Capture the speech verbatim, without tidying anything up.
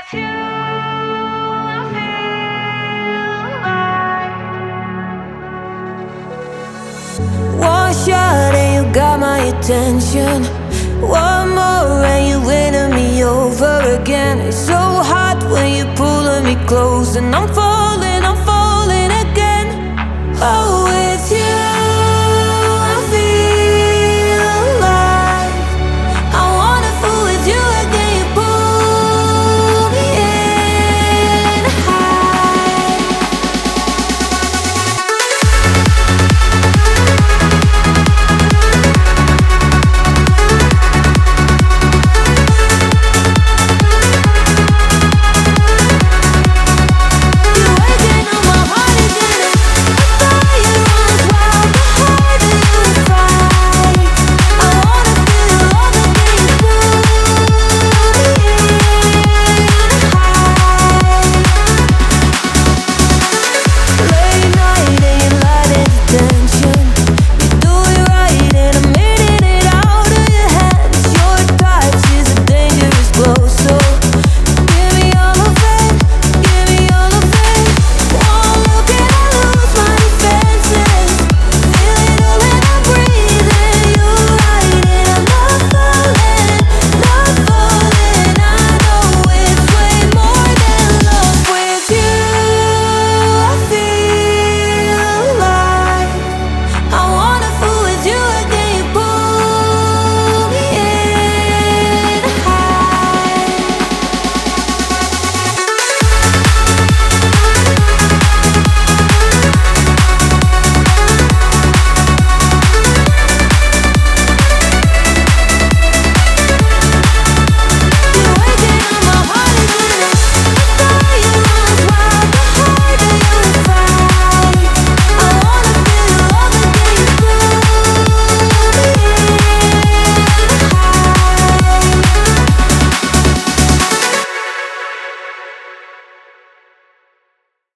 you, I feel like one shot and you got my attention. One more and you're winning me over again. It's so hot when you're pulling me close, and I'm falling, I'm falling again. Oh,